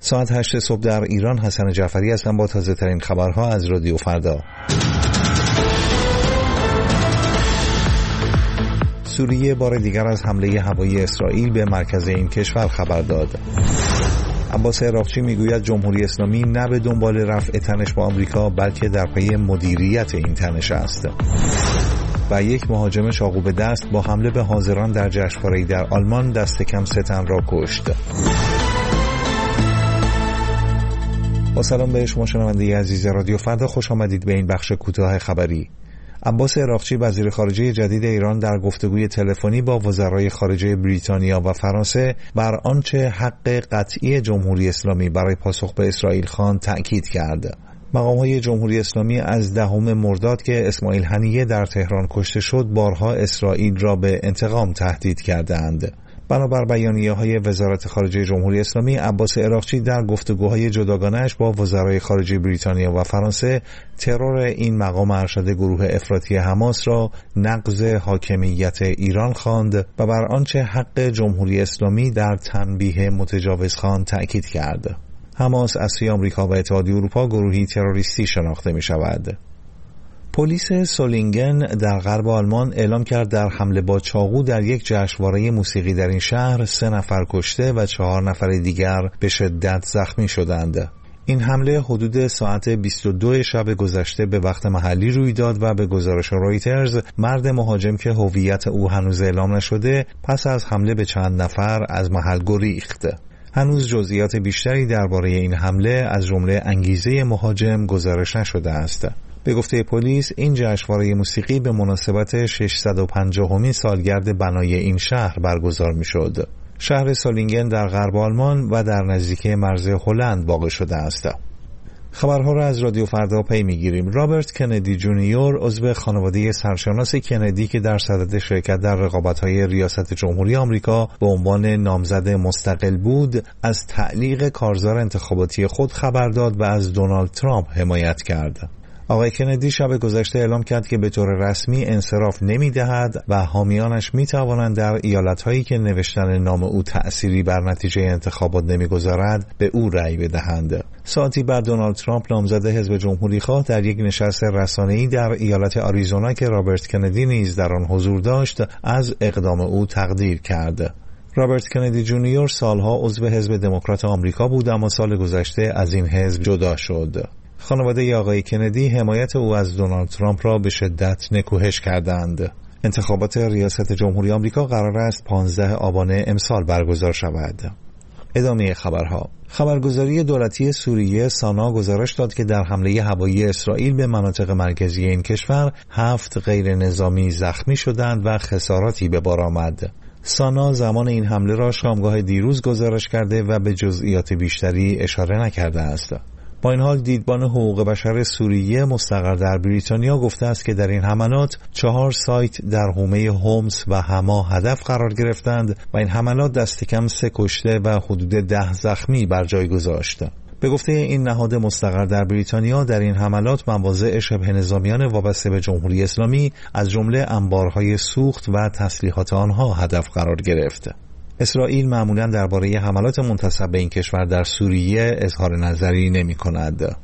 ساعت 8 صبح در ایران. حسن جعفری هستم با تازه ترین خبرها از رادیو فردا. سوریه بار دیگر از حمله هوایی اسرائیل به مرکز این کشور خبر داد. عباس عراقچی میگوید جمهوری اسلامی نه به دنبال رفع تنش با آمریکا بلکه در پی مدیریت این تنش است. و یک مهاجم چاقو به دست با حمله به حاضران در جشنواره‌ای در آلمان دست کم 3 تن را کشت. با سلام به شما شنونده عزیز رادیو فردا، خوش آمدید به این بخش کوتاه خبری. عباس عراقچی وزیر خارجه جدید ایران در گفتگوی تلفنی با وزرای خارجه بریتانیا و فرانسه بر آنچه حق قطعی جمهوری اسلامی برای پاسخ به اسرائیل خواند تأکید کرد. مقام‌های جمهوری اسلامی از 10 مرداد که اسماعیل هنیه در تهران کشته شد بارها اسرائیل را به انتقام تهدید کردند. بنابر بیانیه‌های وزارت خارجه جمهوری اسلامی، عباس عراقچی در گفتگوهای جداگانه‌اش با وزرای خارجه بریتانیا و فرانسه ترور این مقام ارشد گروه افراطی حماس را نقض حاکمیت ایران خواند و بر آنچه حق جمهوری اسلامی در تنبیه متجاوزخوان تأکید کرد. حماس از سوی آمریکا و اتحادیه اروپا گروهی تروریستی شناخته می‌شود. پلیس سولینگن در غرب آلمان اعلام کرد در حمله با چاقو در یک جشنواره موسیقی در این شهر 3 نفر کشته و 4 نفر دیگر به شدت زخمی شدند. این حمله حدود ساعت 22 شب گذشته به وقت محلی روی داد و به گزارش رویترز مرد مهاجم که هویت او هنوز اعلام نشده پس از حمله به چند نفر از محل گریخت. هنوز جزئیات بیشتری درباره این حمله از جمله انگیزه مهاجم گزارش نشده است. به گفته پلیس این جشنواره موسیقی به مناسبت 650مین سالگرد بنای این شهر برگزار می‌شد. شهر سولینگن در غرب آلمان و در نزدیکی مرز هلند واقع شده است. خبرها را از رادیو فردا پی می‌گیریم. رابرت کندی جونیور عضو خانواده سرشناس کندی که در صدد شرکت در رقابت‌های ریاست جمهوری آمریکا به عنوان نامزد مستقل بود، از تعلیق کارزار انتخاباتی خود خبر داد و از دونالد ترامپ حمایت کرد. آقای کندی شب گذشته اعلام کرد که به طور رسمی انصراف نمی‌دهد و حامیانش می‌توانند در ایالت‌هایی که نوشتن نام او تأثیری بر نتیجه انتخابات نمی‌گذارد به او رأی بدهند. ساعتی بعد دونالد ترامپ نامزد حزب جمهوری‌خواه در یک نشست رسانه‌ای در ایالت آریزونا که رابرت کندی نیز در آن حضور داشت از اقدام او تقدیر کرد. رابرت کندی جونیور سالها عضو حزب دموکرات آمریکا بود اما سال گذشته از این حزب جدا شد. خانواده آقای کندی حمایت او از دونالد ترامپ را به شدت نکوهش کردند. انتخابات ریاست جمهوری آمریکا قرار است 15 آبان امسال برگزار شود. ادامه خبرها. خبرگزاری دولتی سوریه سانا گزارش داد که در حمله هوایی اسرائیل به مناطق مرکزی این کشور 7 غیر نظامی زخمی شدند و خساراتی به بار آمد. سانا زمان این حمله را شامگاه دیروز گزارش کرده و به جزئیات بیشتری اشاره نکرده است. با این حال دیدبان حقوق بشر سوریه مستقر در بریتانیا گفته است که در این حملات 4 سایت در حومه هومس و حما هدف قرار گرفتند و این حملات دست کم 3 کشته و حدود 10 زخمی بر جای گذاشت. به گفته این نهاد مستقر در بریتانیا در این حملات مواضع شبه نظامیان وابسته به جمهوری اسلامی از جمله انبارهای سوخت و تسلیحات آنها هدف قرار گرفت. اسرائیل معمولاً درباره حملات منتسب به این کشور در سوریه اظهار نظری نمی‌کند.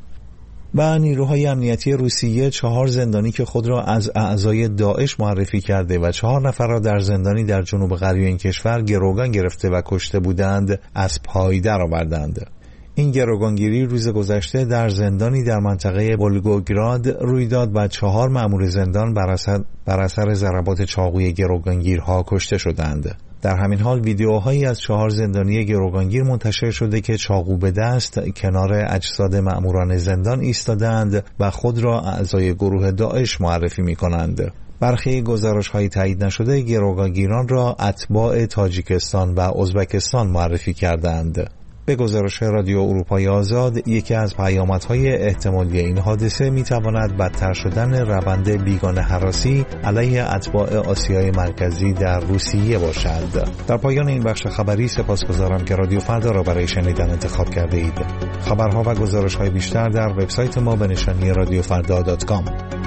و نیروهای امنیتی روسیه 4 زندانی که خود را از اعضای داعش معرفی کرده و 4 نفر را در زندانی در جنوب غربی این کشور گروگان گرفته و کشته بودند از پای درآوردند. این گروگانگیری روز گذشته در زندانی در منطقه ولگوگراد روی داد و 4 مأمور زندان بر اثر ضربات چاقوی گروگانگیرها کشته شدند. در همین حال ویدیوهایی از 4 زندانی گروگانگیر منتشر شده که چاقو به دست کنار اجساد مأموران زندان ایستادند و خود را اعضای گروه داعش معرفی می‌کنند. برخی گزارش‌های تایید نشده گروگانگیران را اتباع تاجیکستان و ازبکستان معرفی کردند. به گزارش رادیو اروپای آزاد، یکی از پیامدهای احتمالی این حادثه میتواند بدتر شدن روند بیگانه هراسی علیه اتباع آسیای مرکزی در روسیه باشد. در پایان این بخش خبری سپاسگزارم که رادیو فردا را برای شنیدن انتخاب کرده اید. خبرها و گزارش‌های بیشتر در وبسایت ما به نشانی radiofrda.com.